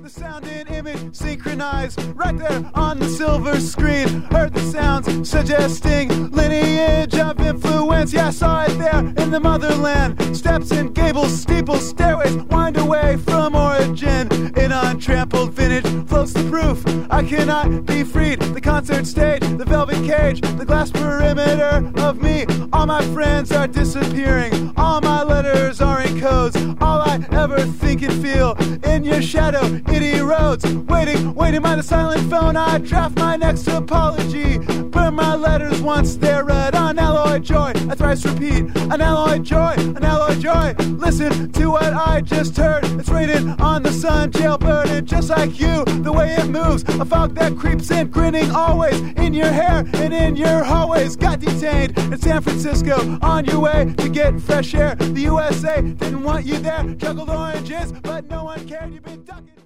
The sound and image synchronized right there on the silver screen. Heard the sounds suggesting lineage of influence. Yeah, I saw it there in the motherland. Steps and gables, steeples, stairways wind away from origin. In untrampled vintage floats the proof I cannot be freed. The concert stage, the velvet cage, the glass perimeter of me. All my friends are disappearing. All my letters are in codes. All I ever think and feel in your shadow, it erodes. Waiting by the silent phone, I draft my next apology. Burn my letters once they're read. Unalloyed joy, I thrice repeat. Unalloyed joy, unalloyed joy. Listen to what I just heard. It's raining on the sun, jailbird, and just like you, the way it moves, a fog that creeps in, grinning always in your hair and in your hallways. Got detained in San Francisco on your way to get fresh air. The USA didn't want you there. Juggled oranges, but no one cared. You've been ducking.